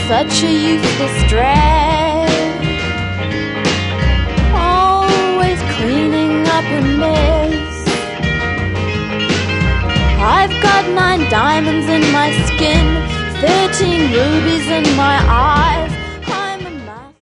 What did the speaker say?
such a useless drag, always cleaning up a mess. I've got 9 diamonds in my skin, 13 rubies in my eyes,